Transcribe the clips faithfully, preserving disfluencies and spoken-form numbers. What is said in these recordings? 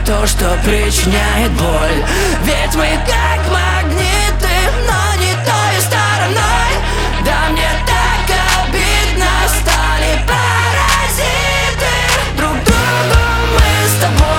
то, что причиняет боль. Ведь мы как магниты, но не той стороной. Да мне так обидно, стали паразиты. Друг другу мы с тобой.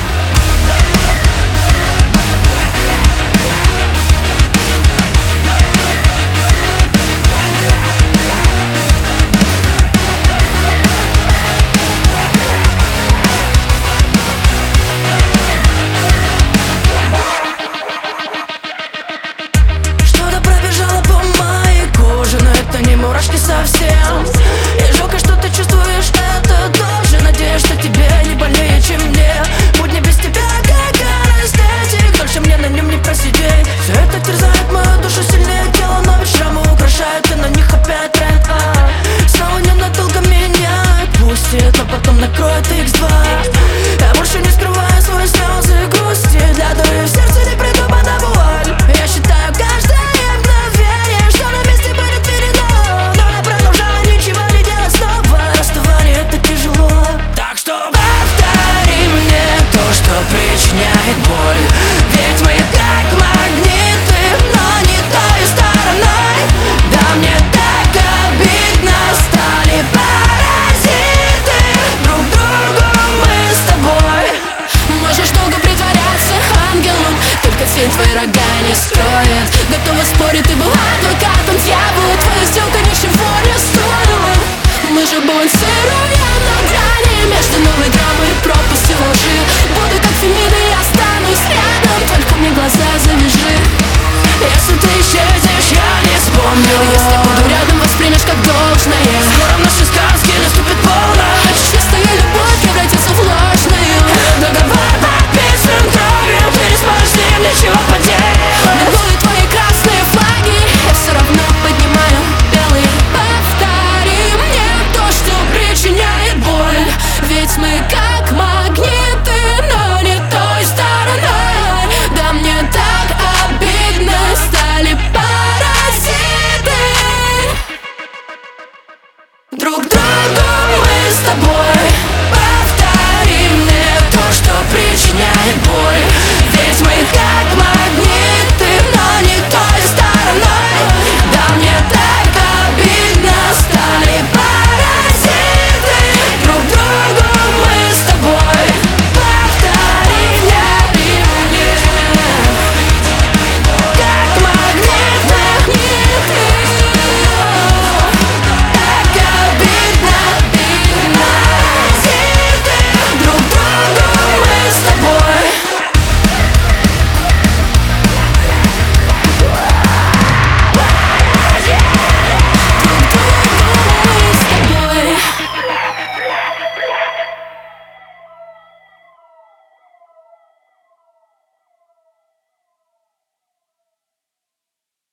Мурашки совсем. И жалко, что ты чувствуешь это тоже. Надеюсь, что тебе не больнее, чем мне. Будь не без тебя, как анестетик. Дольше мне на нем не просидеть. Все это терзает мою душу сильнее тела, но ведь шрамы украшают, и на них опять тренд. а Снова ненадолго меня отпустит, но потом накроет икс два. Я больше не скрываю свои слезы и грусти. Для дыры в сердце не придумана вуаль. Я считаю каждое мгновение, что на месте будет передо. Причиняет боль. Ведь мы как магниты, но не той стороной. Да мне так обидно, стали паразиты. Друг другу мы с тобой. Можешь долго притворяться ангелом, только тень твои рога не стоит. Готова спорить, ты был адвокатом дьявола. Твоя сделка ничего не стоила. Мы же балансируем на грани между новой драмой и пропастью лжи. Буду как Фемида, я останусь рядом, только мне глаза завяжи. Если ты исчезнешь, я не вспомню. Если буду рядом, воспримешь как должное. Скоро в нашей сказке наступит полночь. Чистая любовь превратится в ложную. Договор подписан кровью, ты не сможешь с ним ничего поделать. Минуют твои красные флаги, я все равно поднимаю белый. Повтори мне то, что причиняет боль. Ведь мы как магниты, но не той стороной. Да мне так обидно, стали паразиты. Друг другу мы с тобой.